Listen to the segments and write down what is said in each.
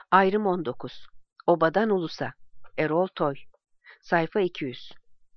Ayrım 19. Obadan Ulusa. Erol Toy. Sayfa 200.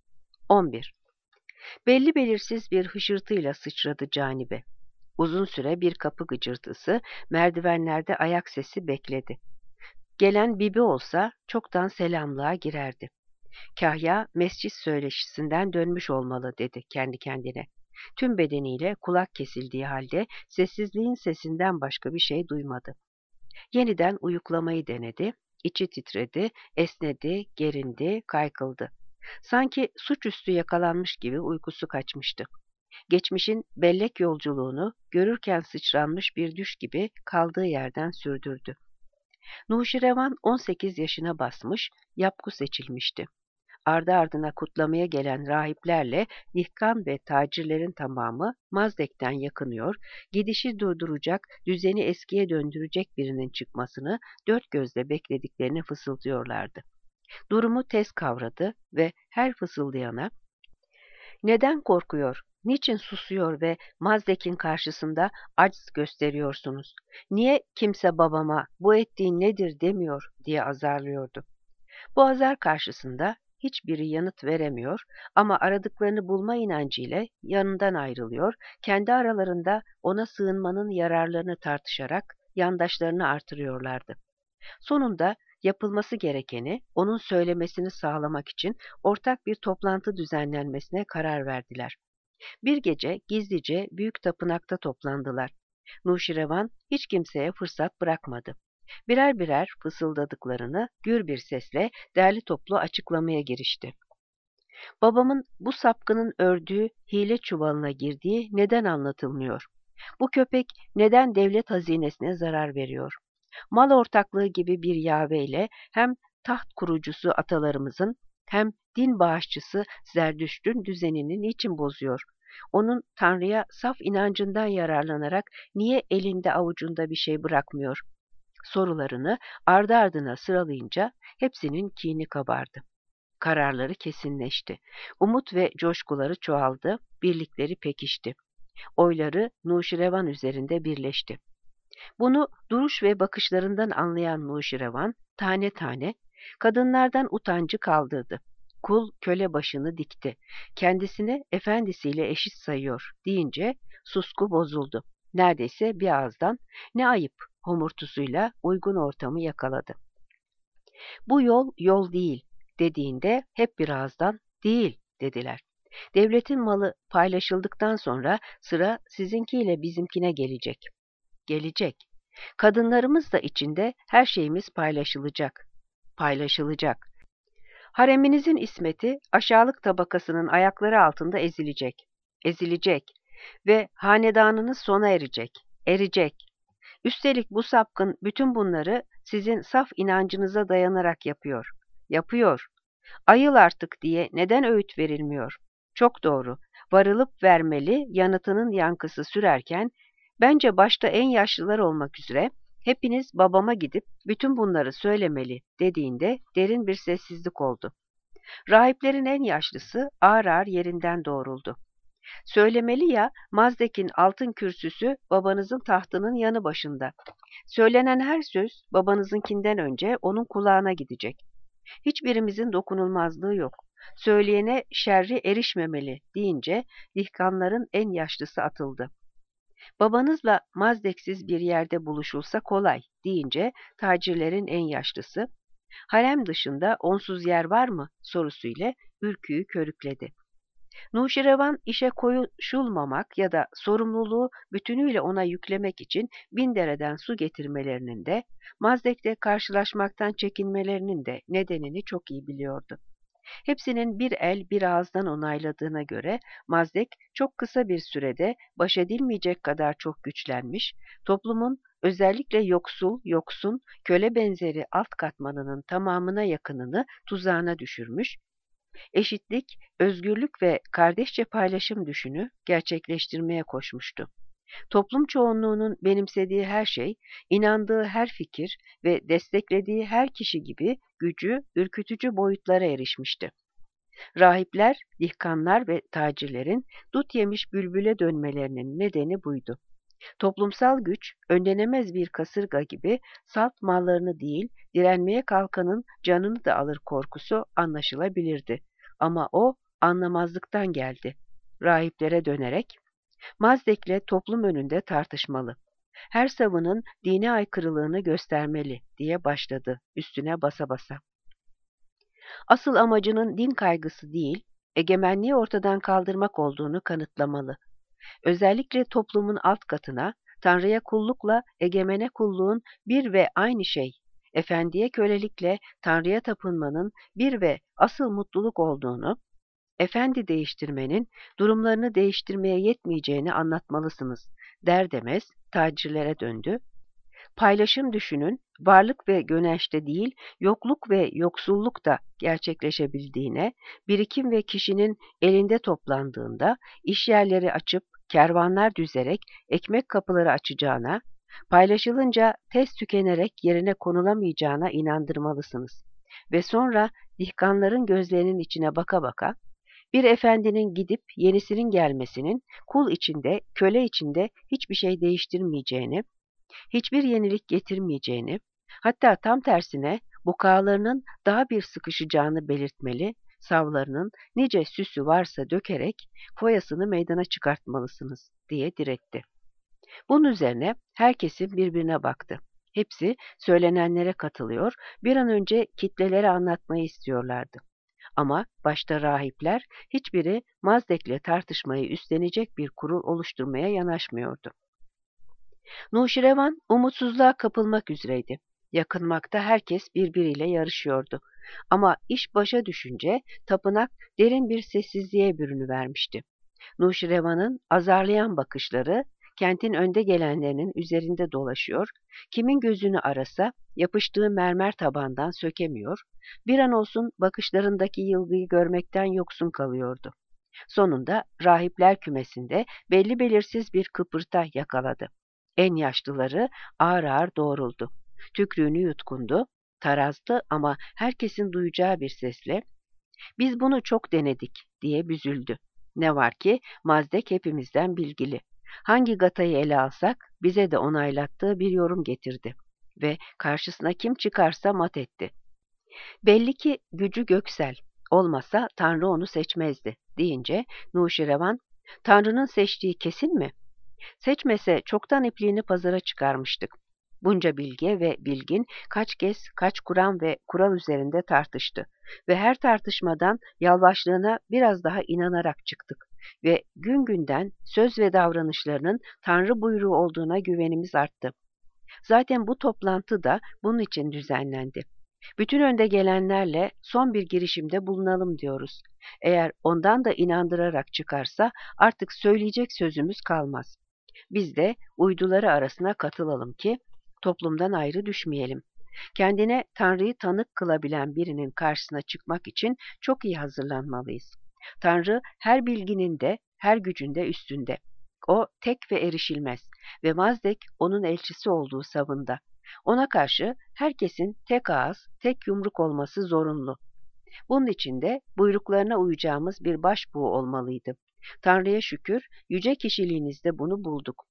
11. Belli belirsiz bir hışırtıyla sıçradı canibe. Uzun süre bir kapı gıcırtısı, merdivenlerde ayak sesi bekledi. Gelen Bibi olsa çoktan selamlığa girerdi. Kahya mescit söyleşisinden dönmüş olmalı dedi kendi kendine. Tüm bedeniyle kulak kesildiği halde sessizliğin sesinden başka bir şey duymadı. Yeniden uyuklamayı denedi, içi titredi, esnedi, gerindi, kaykıldı. Sanki suçüstü yakalanmış gibi uykusu kaçmıştı. Geçmişin bellek yolculuğunu görürken sıçranmış bir düş gibi kaldığı yerden sürdürdü. Nuşirevan 18 yaşına basmış, yapgu seçilmişti. Ardı ardına kutlamaya gelen rahiplerle dihkan ve tacirlerin tamamı Mazdek'ten yakınıyor, gidişi durduracak, düzeni eskiye döndürecek birinin çıkmasını dört gözle beklediklerini fısıldıyorlardı. Durumu tez kavradı ve her fısıldayana "Neden korkuyor, niçin susuyor ve Mazdek'in karşısında aciz gösteriyorsunuz? Niye kimse babama bu ettiğin nedir demiyor?" diye azarlıyordu. Bu azar karşısında hiçbiri yanıt veremiyor ama aradıklarını bulma inancıyla yanından ayrılıyor, kendi aralarında ona sığınmanın yararlarını tartışarak yandaşlarını artırıyorlardı. Sonunda yapılması gerekeni onun söylemesini sağlamak için ortak bir toplantı düzenlenmesine karar verdiler. Bir gece gizlice büyük tapınakta toplandılar. Nuşirevan hiç kimseye fırsat bırakmadı. Birer birer fısıldadıklarını gür bir sesle derli toplu açıklamaya girişti. Babamın bu sapkının ördüğü hile çuvalına girdiği neden anlatılmıyor? Bu köpek neden devlet hazinesine zarar veriyor? Mal ortaklığı gibi bir yaveyle hem taht kurucusu atalarımızın hem din bağışçısı Zerdüşt'ün düzenini niçin bozuyor? Onun Tanrı'ya saf inancından yararlanarak niye elinde avucunda bir şey bırakmıyor? Sorularını ardı ardına sıralayınca hepsinin kini kabardı. Kararları kesinleşti. Umut ve coşkuları çoğaldı, birlikleri pekişti. Oyları Nuşirevan üzerinde birleşti. Bunu duruş ve bakışlarından anlayan Nuşirevan tane tane kadınlardan utancı kaldırdı. Kul köle başını dikti. Kendisini efendisiyle eşit sayıyor deyince susku bozuldu. Neredeyse bir ağızdan "Ne ayıp" homurtusuyla uygun ortamı yakaladı. "Bu yol yol değil" dediğinde hep bir ağızdan "Değil" dediler. Devletin malı paylaşıldıktan sonra sıra sizinkiyle bizimkine gelecek. Gelecek. Kadınlarımız da içinde her şeyimiz paylaşılacak. Paylaşılacak. Hareminizin ismeti aşağılık tabakasının ayakları altında ezilecek. Ezilecek. Ve hanedanınız sona erecek. Erecek. Üstelik bu sapkın bütün bunları sizin saf inancınıza dayanarak yapıyor. Yapıyor. Ayıl artık diye neden öğüt verilmiyor? Çok doğru. Varılıp vermeli yanıtının yankısı sürerken, bence başta en yaşlılar olmak üzere hepiniz babama gidip bütün bunları söylemeli dediğinde derin bir sessizlik oldu. Rahiplerin en yaşlısı ağır ağır yerinden doğruldu. Söylemeli ya, Mazdek'in altın kürsüsü babanızın tahtının yanı başında. Söylenen her söz babanızınkinden önce onun kulağına gidecek. Hiçbirimizin dokunulmazlığı yok. Söyleyene şerri erişmemeli deyince dihkanların en yaşlısı atıldı. Babanızla Mazdeksiz bir yerde buluşulsa kolay deyince tacirlerin en yaşlısı, harem dışında onsuz yer var mı sorusuyla ürküyü körükledi. Nuşirevan işe koyuşulmamak ya da sorumluluğu bütünüyle ona yüklemek için bin dereden su getirmelerinin de, Mazdek'te karşılaşmaktan çekinmelerinin de nedenini çok iyi biliyordu. Hepsinin bir el bir ağızdan onayladığına göre Mazdek çok kısa bir sürede baş edilmeyecek kadar çok güçlenmiş, toplumun özellikle yoksun, köle benzeri alt katmanının tamamına yakınını tuzağına düşürmüş, eşitlik, özgürlük ve kardeşçe paylaşım düşünü gerçekleştirmeye koşmuştu. Toplum çoğunluğunun benimsediği her şey, inandığı her fikir ve desteklediği her kişi gibi gücü, ürkütücü boyutlara erişmişti. Rahipler, dihkanlar ve tacirlerin dut yemiş bülbüle dönmelerinin nedeni buydu. Toplumsal güç, önlenemez bir kasırga gibi salt mallarını değil, direnmeye kalkanın canını da alır korkusu anlaşılabilirdi. Ama o anlamazlıktan geldi. Rahiplere dönerek, Mazdek'le toplum önünde tartışmalı. Her savının dine aykırılığını göstermeli diye başladı üstüne basa basa. Asıl amacının din kaygısı değil, egemenliği ortadan kaldırmak olduğunu kanıtlamalı. Özellikle toplumun alt katına, Tanrı'ya kullukla egemene kulluğun bir ve aynı şey, efendiye kölelikle Tanrı'ya tapınmanın bir ve asıl mutluluk olduğunu, efendi değiştirmenin durumlarını değiştirmeye yetmeyeceğini anlatmalısınız der demez tacirlere döndü. Paylaşım düşünün, varlık ve göneşte değil, yokluk ve yoksulluk da gerçekleşebildiğine, birikim ve kişinin elinde toplandığında, iş yerleri açıp, kervanlar düzerek, ekmek kapıları açacağına, paylaşılınca tez tükenerek yerine konulamayacağına inandırmalısınız. Ve sonra dihkanların gözlerinin içine baka baka, bir efendinin gidip yenisinin gelmesinin kul içinde, köle içinde hiçbir şey değiştirmeyeceğini, hiçbir yenilik getirmeyeceğini, hatta tam tersine bukağalarının daha bir sıkışacağını belirtmeli, savlarının nice süsü varsa dökerek foyasını meydana çıkartmalısınız diye diretti. Bunun üzerine herkesin birbirine baktı. Hepsi söylenenlere katılıyor, bir an önce kitlelere anlatmayı istiyorlardı. Ama başta rahipler hiçbiri Mazdek'le tartışmayı üstlenecek bir kurul oluşturmaya yanaşmıyordu. Nuşirevan umutsuzluğa kapılmak üzereydi. Yakınmakta herkes birbiriyle yarışıyordu. Ama iş başa düşünce tapınak derin bir sessizliğe bürünüvermişti. Nuşirevan'ın azarlayan bakışları kentin önde gelenlerinin üzerinde dolaşıyor, kimin gözünü arasa yapıştığı mermer tabandan sökemiyor, bir an olsun bakışlarındaki yılgıyı görmekten yoksun kalıyordu. Sonunda rahipler kümesinde belli belirsiz bir kıpırtı yakaladı. En yaşlıları ağır ağır doğruldu. Tükrüğünü yutkundu, tarazdı ama herkesin duyacağı bir sesle "Biz bunu çok denedik" diye büzüldü. Ne var ki Mazdek hepimizden bilgili. Hangi gatayı ele alsak bize de onaylattığı bir yorum getirdi ve karşısına kim çıkarsa mat etti. Belli ki gücü göksel, olmasa Tanrı onu seçmezdi deyince Nuşirevan, Tanrı'nın seçtiği kesin mi? Seçmese çoktan ipliğini pazara çıkarmıştık. Bunca bilge ve bilgin kaç kez kaç kuram ve kural üzerinde tartıştı ve her tartışmadan yalvaçlığına biraz daha inanarak çıktık ve gün günden söz ve davranışlarının Tanrı buyruğu olduğuna güvenimiz arttı. Zaten bu toplantı da bunun için düzenlendi. Bütün önde gelenlerle son bir girişimde bulunalım diyoruz. Eğer ondan da inandırarak çıkarsa artık söyleyecek sözümüz kalmaz. Biz de uyduları arasına katılalım ki toplumdan ayrı düşmeyelim. Kendine Tanrı'yı tanık kılabilen birinin karşısına çıkmak için çok iyi hazırlanmalıyız. Tanrı her bilginin de her gücün de üstünde. O tek ve erişilmez ve Mazdek onun elçisi olduğu savında. Ona karşı herkesin tek ağız, tek yumruk olması zorunlu. Bunun için de buyruklarına uyacağımız bir başbuğ olmalıydı. Tanrı'ya şükür, yüce kişiliğinizde bunu bulduk.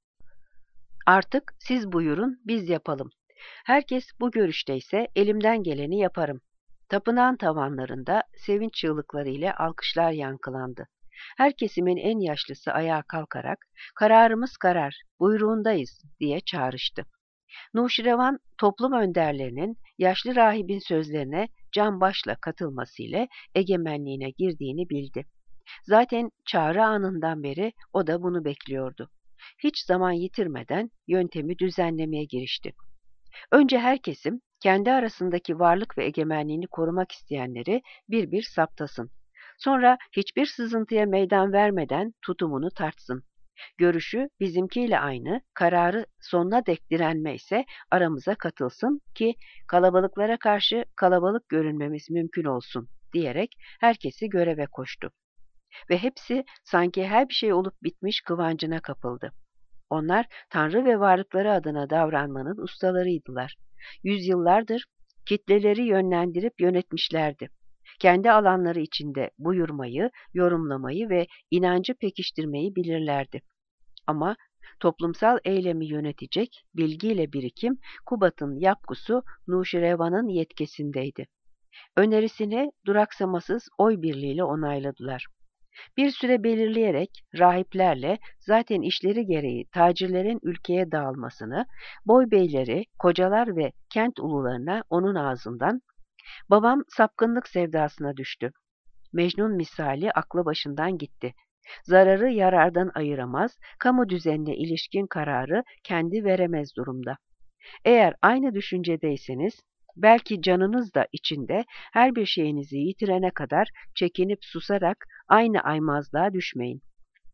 Artık siz buyurun, biz yapalım. Herkes bu görüşteyse elimden geleni yaparım. Tapınağın tavanlarında sevinç çığlıkları ile alkışlar yankılandı. Her kesimin en yaşlısı ayağa kalkarak, kararımız karar, buyruğundayız diye çağrıştı. Nuşirevan, toplum önderlerinin yaşlı rahibin sözlerine can başla katılmasıyla egemenliğine girdiğini bildi. Zaten çağrı anından beri o da bunu bekliyordu. Hiç zaman yitirmeden yöntemi düzenlemeye girişti. Önce her kesim kendi arasındaki varlık ve egemenliğini korumak isteyenleri bir bir saptasın. Sonra hiçbir sızıntıya meydan vermeden tutumunu tartsın. Görüşü bizimkiyle aynı, kararı sonuna dek direnme ise aramıza katılsın ki kalabalıklara karşı kalabalık görünmemiz mümkün olsun diyerek herkesi göreve koştu. Ve hepsi sanki her bir şey olup bitmiş kıvancına kapıldı. Onlar Tanrı ve varlıkları adına davranmanın ustalarıydılar. Yüzyıllardır kitleleri yönlendirip yönetmişlerdi. Kendi alanları içinde buyurmayı, yorumlamayı ve inancı pekiştirmeyi bilirlerdi. Ama Toplumsal eylemi yönetecek bilgiyle birikim Kubat'ın yapgusu Nuşirevan'ın yetkisindeydi. Önerisini duraksamasız oy birliğiyle onayladılar. Bir süre belirleyerek rahiplerle zaten işleri gereği tacirlerin ülkeye dağılmasını, boy beyleri, kocalar ve kent ulularına onun ağzından "Babam sapkınlık sevdasına düştü. Mecnun misali aklı başından gitti. Zararı yarardan ayıramaz, kamu düzenine ilişkin kararı kendi veremez durumda. Eğer aynı düşüncedeyseniz, belki canınız da içinde her bir şeyinizi yitirene kadar çekinip susarak aynı aymazlığa düşmeyin.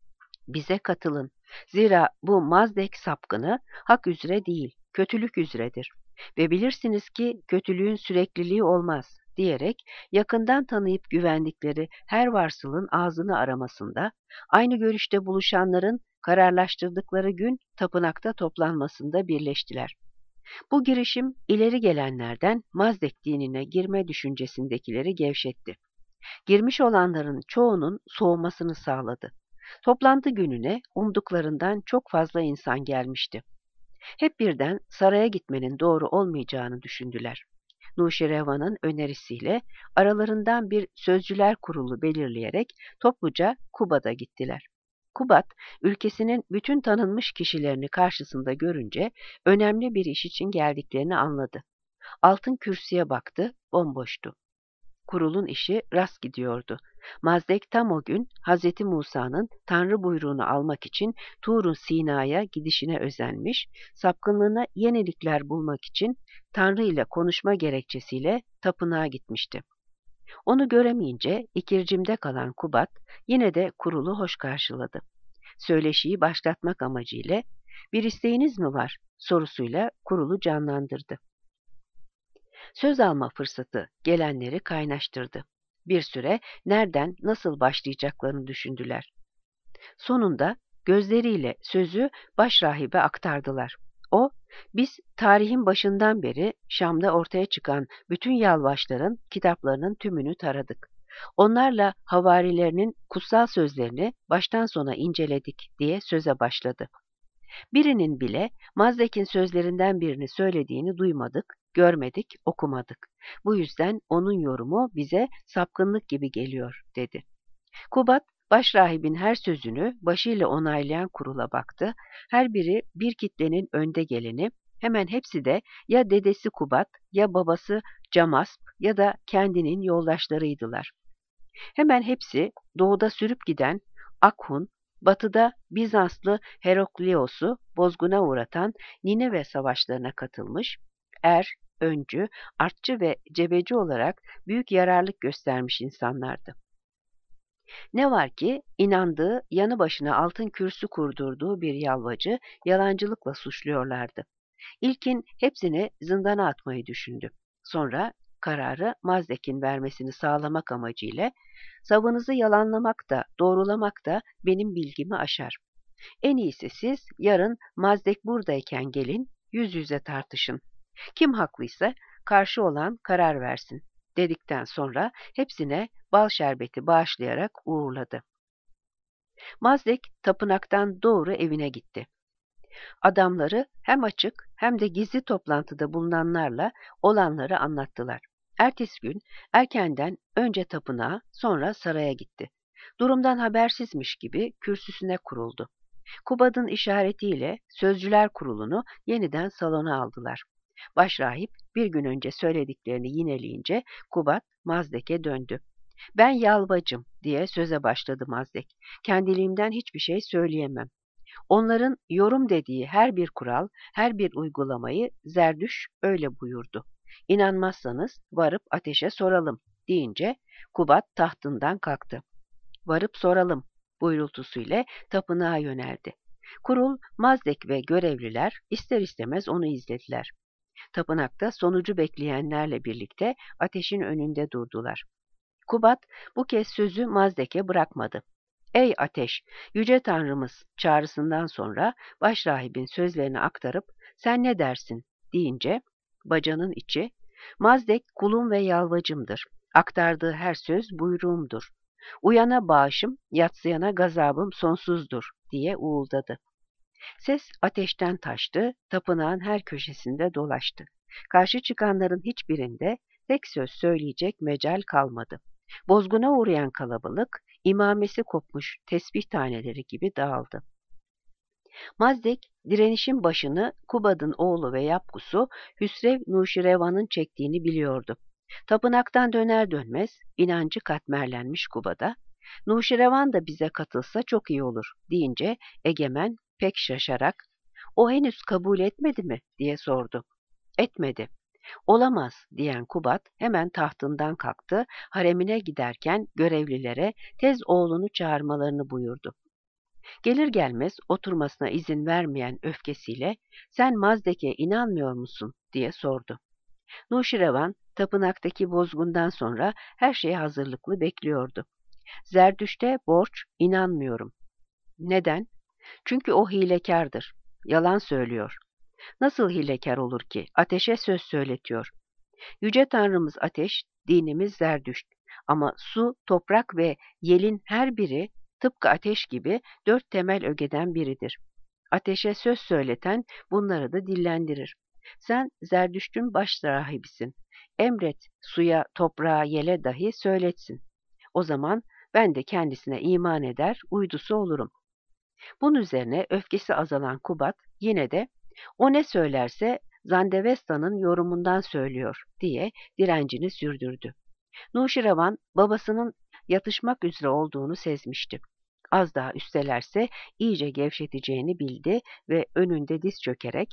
Bize katılın. Zira bu Mazdek sapkını hak üzere değil, kötülük üzeredir. Ve bilirsiniz ki kötülüğün sürekliliği olmaz diyerek yakından tanıyıp güvendikleri her varsılın ağzını aramasında, aynı görüşte buluşanların kararlaştırdıkları gün tapınakta toplanmasında birleştiler. Bu girişim ileri gelenlerden Mazdek dinine girme düşüncesindekileri gevşetti. Girmiş olanların çoğunun soğumasını sağladı. Toplantı gününe umduklarından çok fazla insan gelmişti. Hep birden saraya gitmenin doğru olmayacağını düşündüler. Nuşirevan'ın önerisiyle aralarından bir sözcüler kurulu belirleyerek topluca Kubad'a gittiler. Kubat, ülkesinin bütün tanınmış kişilerini karşısında görünce önemli bir iş için geldiklerini anladı. Altın kürsüye baktı, bomboştu. Kurulun işi rast gidiyordu. Mazdek tam o gün Hz. Musa'nın Tanrı buyruğunu almak için Tur-u Sina'ya gidişine özenmiş, sapkınlığına yenilikler bulmak için Tanrı ile konuşma gerekçesiyle tapınağa gitmişti. Onu göremeyince ikircimde kalan Kubat yine de kurulu hoş karşıladı. Söyleşiyi başlatmak amacıyla "Bir isteğiniz mi var?" sorusuyla kurulu canlandırdı. Söz alma fırsatı gelenleri kaynaştırdı. Bir süre nereden, nasıl başlayacaklarını düşündüler. Sonunda gözleriyle sözü başrahibe aktardılar. O, "Biz tarihin başından beri Şam'da ortaya çıkan bütün yalvaçların kitaplarının tümünü taradık. Onlarla havarilerinin kutsal sözlerini baştan sona inceledik," diye söze başladı. Birinin bile Mazdek'in sözlerinden birini söylediğini duymadık, görmedik, okumadık. Bu yüzden onun yorumu bize sapkınlık gibi geliyor, dedi. Kubat, başrahibin her sözünü başıyla onaylayan kurula baktı. Her biri bir kitlenin önde geleni, hemen hepsi de ya dedesi Kubat, ya babası Camasp ya da kendinin yoldaşlarıydılar. Hemen hepsi doğuda sürüp giden Akhun, batıda Bizanslı Heraklios'u bozguna uğratan Nineve savaşlarına katılmış, öncü, artçı ve cebeci olarak büyük yararlık göstermiş insanlardı. Ne var ki inandığı, yanı başına altın kürsü kurdurduğu bir yalvacı yalancılıkla suçluyorlardı. İlkin hepsini zindana atmayı düşündü. Sonra kararı Mazdek'in vermesini sağlamak amacıyla "Savınızı yalanlamak da doğrulamak da benim bilgimi aşar. En iyisi siz yarın Mazdek buradayken gelin, yüz yüze tartışın. Kim haklıysa karşı olan karar versin," dedikten sonra hepsine bal şerbeti bağışlayarak uğurladı. Mazdek tapınaktan doğru evine gitti. Adamları hem açık hem de gizli toplantıda bulunanlarla olanları anlattılar. Ertesi gün erkenden önce tapınağa, sonra saraya gitti. Durumdan habersizmiş gibi kürsüsüne kuruldu. Kubad'ın işaretiyle sözcüler kurulunu yeniden salona aldılar. Başrahip bir gün önce söylediklerini yineleyince Kubad Mazdek'e döndü. "Ben yalvacım," diye söze başladı Mazdek. "Kendiliğimden hiçbir şey söyleyemem. Onların yorum dediği her bir kural, her bir uygulamayı Zerdüş öyle buyurdu. İnanmazsanız varıp ateşe soralım," deyince Kubat tahtından kalktı. "Varıp soralım," buyrultusuyla tapınağa yöneldi. Kurul, Mazdek ve görevliler ister istemez onu izlediler. Tapınakta sonucu bekleyenlerle birlikte ateşin önünde durdular. Kubat bu kez sözü Mazdek'e bırakmadı. "Ey ateş, yüce Tanrımız," çağrısından sonra başrahibin sözlerini aktarıp "Sen ne dersin?" deyince bacanın içi, "Mazdek kulum ve yalvacımdır. Aktardığı her söz buyruğumdur. Uyana bağışım, yatsıyana gazabım sonsuzdur," diye uğuldadı. Ses ateşten taştı, tapınağın her köşesinde dolaştı. Karşı çıkanların hiçbirinde tek söz söyleyecek mecal kalmadı. Bozguna uğrayan kalabalık, imamesi kopmuş tesbih taneleri gibi dağıldı. Mazdek, direnişin başını Kubad'ın oğlu ve yapgusu Hüsrev Nuşirevan'ın çektiğini biliyordu. Tapınaktan döner dönmez inancı katmerlenmiş Kubad'a, Nuşirevan da bize katılsa çok iyi olur deyince Egemen pek şaşarak, o henüz kabul etmedi mi diye sordu. Etmedi. Olamaz diyen Kubat hemen tahtından kalktı, haremine giderken görevlilere tez oğlunu çağırmalarını buyurdu. Gelir gelmez oturmasına izin vermeyen öfkesiyle sen Mazdek'e inanmıyor musun diye sordu. Nuşirevan tapınaktaki bozgundan sonra her şeye hazırlıklı bekliyordu. Zerdüşt'e borç inanmıyorum. Neden? Çünkü o hilekardır. Yalan söylüyor. Nasıl hilekar olur ki? Ateşe söz söyletiyor. Yüce Tanrımız ateş, dinimiz Zerdüşt. Ama su, toprak ve yelin her biri tıpkı ateş gibi 4 temel ögeden biridir. Ateşe söz söyleten bunları da dillendirir. Sen Zerdüşt'ün baş rahibisin. Emret suya, toprağa, yele dahi söyletsin. O zaman ben de kendisine iman eder, uydusu olurum. Bunun üzerine öfkesi azalan Kubat yine de o ne söylerse Zandavesta'nın yorumundan söylüyor diye direncini sürdürdü. Nuşirevan babasının yatışmak üzere olduğunu sezmişti. Az daha üstelerse iyice gevşeteceğini bildi ve önünde diz çökerek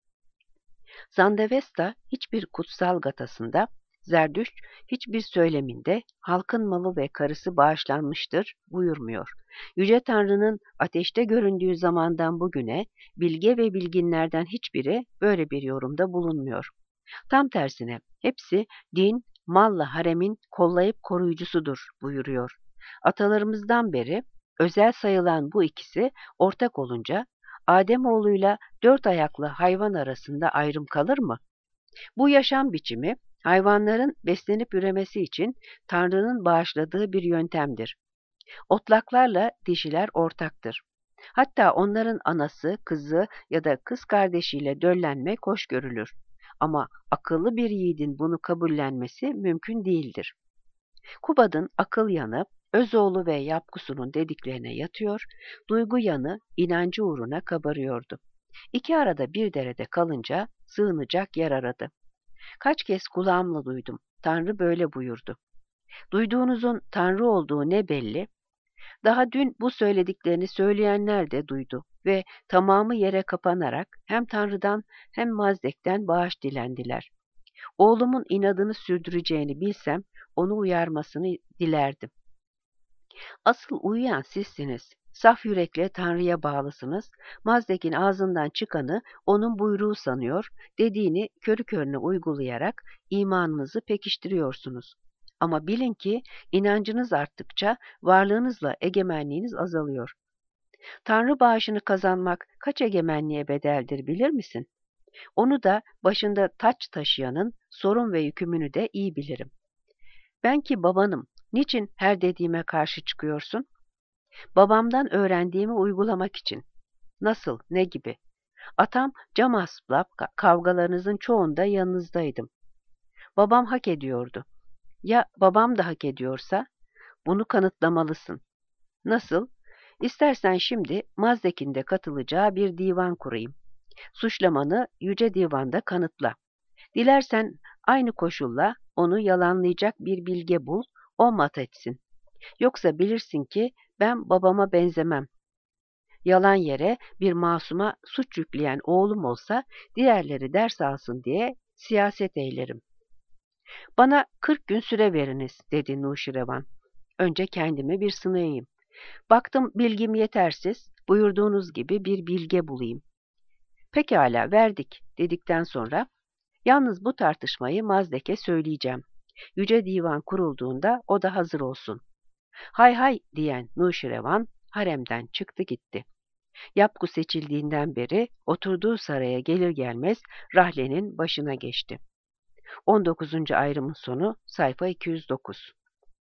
Zandavesta hiçbir kutsal gatasında, Zerdüşt hiçbir söyleminde halkın malı ve karısı bağışlanmıştır buyurmuyor. Yüce Tanrı'nın ateşte göründüğü zamandan bugüne bilge ve bilginlerden hiçbiri böyle bir yorumda bulunmuyor. Tam tersine hepsi din, malla haremin kollayıp koruyucusudur buyuruyor. Atalarımızdan beri özel sayılan bu ikisi ortak olunca Ademoğluyla 4 ayaklı hayvan arasında ayrım kalır mı? Bu yaşam biçimi hayvanların beslenip üremesi için Tanrı'nın bağışladığı bir yöntemdir. Otlaklarla dişiler ortaktır. Hatta onların anası, kızı ya da kız kardeşiyle döllenmek hoş görülür. Ama akıllı bir yiğidin bunu kabullenmesi mümkün değildir. Kubad'ın akıl yanı, Özoğlu ve Yapgusu'nun dediklerine yatıyor, duygu yanı inancı uğruna kabarıyordu. İki arada bir derede kalınca sığınacak yer aradı. Kaç kez kulağımla duydum, Tanrı böyle buyurdu. Duyduğunuzun Tanrı olduğu ne belli? Daha dün bu söylediklerini söyleyenler de duydu ve tamamı yere kapanarak hem Tanrı'dan hem Mazdek'ten bağış dilendiler. Oğlumun inadını sürdüreceğini bilsem onu uyarmasını dilerdim. Asıl uyuyan sizsiniz. Saf yürekle Tanrı'ya bağlısınız. Mazdek'in ağzından çıkanı onun buyruğu sanıyor, dediğini körü körüne uygulayarak imanınızı pekiştiriyorsunuz. Ama bilin ki inancınız arttıkça varlığınızla egemenliğiniz azalıyor. Tanrı bağışını kazanmak kaç egemenliğe bedeldir bilir misin? Onu da başında taç taşıyanın sorun ve yükümünü de iyi bilirim. Ben ki babanım, niçin her dediğime karşı çıkıyorsun? Babamdan öğrendiğimi uygulamak için. Nasıl, ne gibi? Atam cam asplap kavgalarınızın çoğunda yanınızdaydım. Babam hak ediyordu. Ya babam da hak ediyorsa? Bunu kanıtlamalısın. Nasıl? İstersen şimdi Mazdek'in de katılacağı bir divan kurayım. Suçlamanı Yüce Divan'da kanıtla. Dilersen aynı koşulla onu yalanlayacak bir bilge bul, o mat etsin. Yoksa bilirsin ki ben babama benzemem. Yalan yere bir masuma suç yükleyen oğlum olsa diğerleri ders alsın diye siyaset eylerim. Bana 40 gün süre veriniz dedi Nuşirevan. Önce kendimi bir sınayayım. Baktım bilgim yetersiz, buyurduğunuz gibi bir bilge bulayım. Pekala verdik dedikten sonra yalnız bu tartışmayı Mazdek'e söyleyeceğim. Yüce Divan kurulduğunda o da hazır olsun. Hay hay diyen Nuşirevan haremden çıktı gitti. Yapgu seçildiğinden beri oturduğu saraya gelir gelmez rahlenin başına geçti. 19. ayrımın sonu sayfa 209.